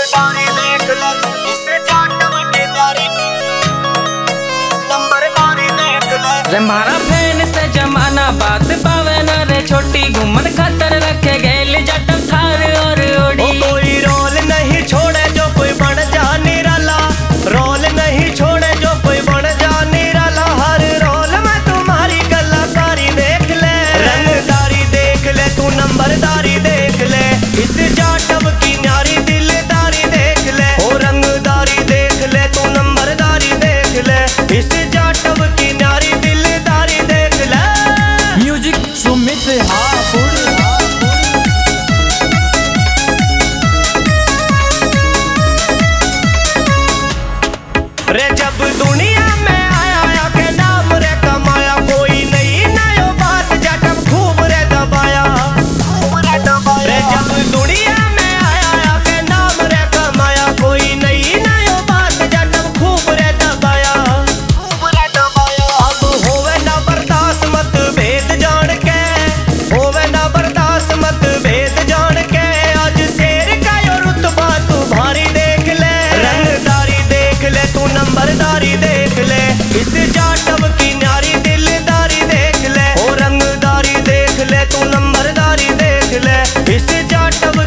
नंबरदारी देख ले, इसे जाटव की प्यारी नंबरदारी देख ले। रे मारा फैन से जमाना बात पावे ना रे छोटी घूमन खातर रखे गेल जटव थार और ओडी। कोई रोल नहीं छोड़े जो कोई बन जा निराला, रोल नहीं छोड़े जो कोई बन जा निराला। हर रोल में तुम्हारी कलाकारी देख ले, रंगदारी देख ले, तू नंबरदारी देख ले। इस जाटव की न्यारी दिलदारी देख ले, ओ रंगदारी देख ले, तू नंबरदारी देख ले। इस जाटव की न्यारी दिलदारी देख ले। म्यूजिक सुमित हापुड़। रे जब दुनिया में आया के नाम रे कमाया, कोई नहीं नयो बात जाटव खूब रे दबाया। रे जब दुनिया में आया के नाम रे कमाया, कोई नहीं नयो बात जाटव खूब रे दबाया। अब होवे ना बर्दाश्त मत भेद जान के, होवे ना बर्दाश्त मत भेद जान के। आज शेर का यो रुतबा तू भारी देख ले, रंगदारी देख ले, तू नंबरदारी देख ले। इस जाटव की न्यारी दिलदारी देख ले, ओ रंगदारी देख ले, तू नंबरदारी देख ले। इस जाटव